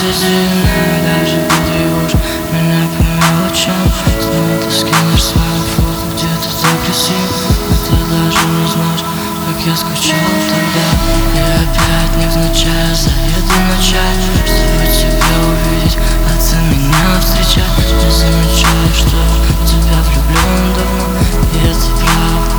позитивная, даже подъешь меня по мелочам. Снова ты скинешь свое фото, где ты так красив, но ты даже не знаешь, как я скучал тогда. И опять невзначай заеду на чай, чтобы тебя увидеть, а ты меня встречать. Не замечаю, что в тебя влюблен давно, и это правда,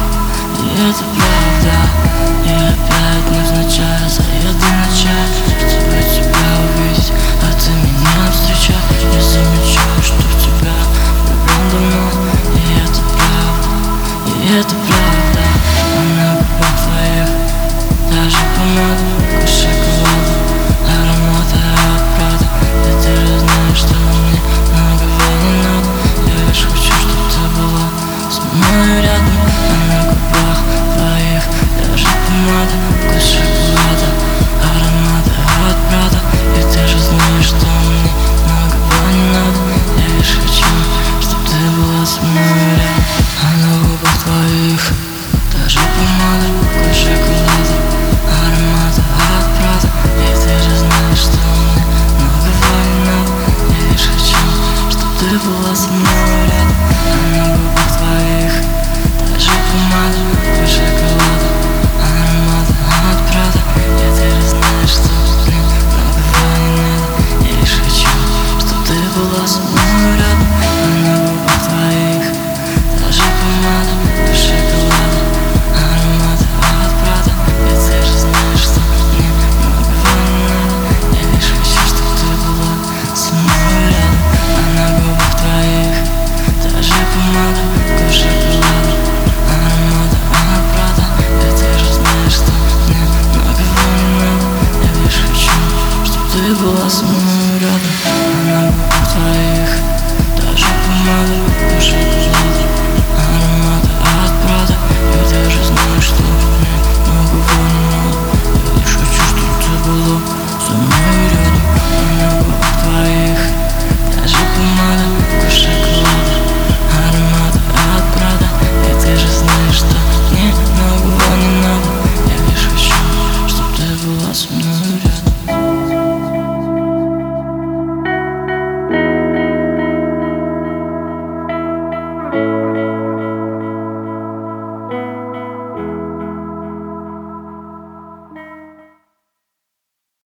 и это правда. И опять невзначай заеду на чай, чтобы тебя увидеть, а ты меня встречать. Не замечаю, что в тебя влюблен давно, и это правда, и это правда. А на губах твоих даже помада, вкус шоколада, ароматы от Прада. И ты же знаешь, что мне многого не надо. Я лишь хочу, чтоб ты была со мной рядом. А на губах твоих даже помада, вкус шоколада, ароматы от Прада. И ты же знаешь, что мне многого не надо. Я лишь хочу, чтоб ты была со мной рядом. А на губах твоих даже помада, вкус шоколада, ароматы от Прада. И ты же знаешь, что мне многого не надо. Я лишь хочу, чтоб ты была со мной рядом. А на губах твоих даже помада, вкус шоколада, ароматы от Прада. И ты же знаешь, что мне многого не надо. Я лишь хочу, чтоб ты была со мной рядом. А на губах твоих даже помада, вкус шоколада, ароматы от Прада. И ты же знаешь, что мне многого не надо. Я лишь хочу, чтоб ты была со мной рядом. А на губах твоих даже помада, вкус шоколада, ароматы от Прада. И ты же знаешь, что мне многого не надо. Я лишь хочу, чтоб ты была со мной рядом. А на губах твоих